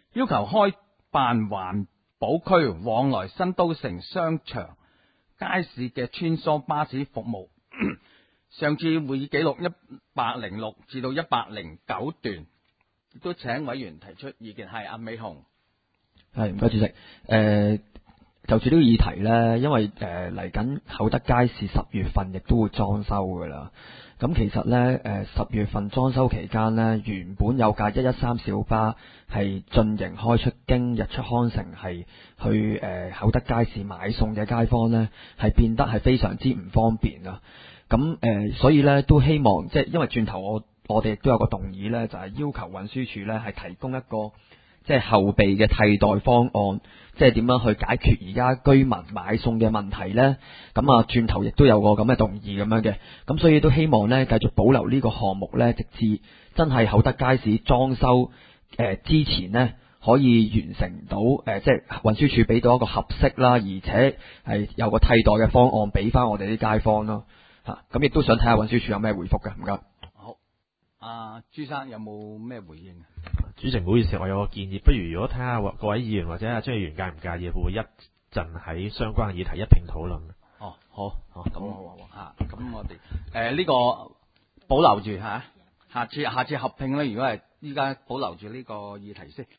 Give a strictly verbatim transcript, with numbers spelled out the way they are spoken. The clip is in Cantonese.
要求開辦環保區往來新都城商場、街市嘅穿梭巴士服務。上次會議記錄一百零六至到一百零九段，亦都請委員提出意見。係阿美紅。 係，唔該主席。誒、呃，就住呢個議題呢，因為誒嚟緊厚德街市十月份亦都會裝修噶啦。咁其實呢，誒十月份裝修期間呢，原本有架一一三小巴係進營開出經日出康城係去誒、呃、厚德街市買餸嘅街坊呢，係變得係非常之唔方便啊。咁誒、呃，所以呢，都希望即係因為轉頭我我哋亦都有個動議呢，就係、是、要求運輸署呢係提供一個即係後備嘅替代方案，即係點樣去解決而家居民買餸嘅問題呢？咁啊，轉頭亦都有個咁嘅動議咁樣嘅，咁所以都希望呢繼續保留呢個項目呢，直至真係厚德街市裝修誒、呃、之前呢，可以完成到誒、呃，即係運輸署俾到一個合適啦，而且係有個替代嘅方案俾翻我哋啲街坊咯嚇。咁、啊、亦都想睇下運輸署有咩回覆嘅，唔該。 好，阿朱生有冇咩回應？ 主席，唔好意思，我有個建議，不如如果睇下各位議員或者阿張議員介唔介意，會唔會一陣喺相關議題一併討論？ 哦，好，好，咁好好啊，咁我哋誒呢個保留住嚇、啊，下次下次合併咧，如果係依家保留住呢個議題先。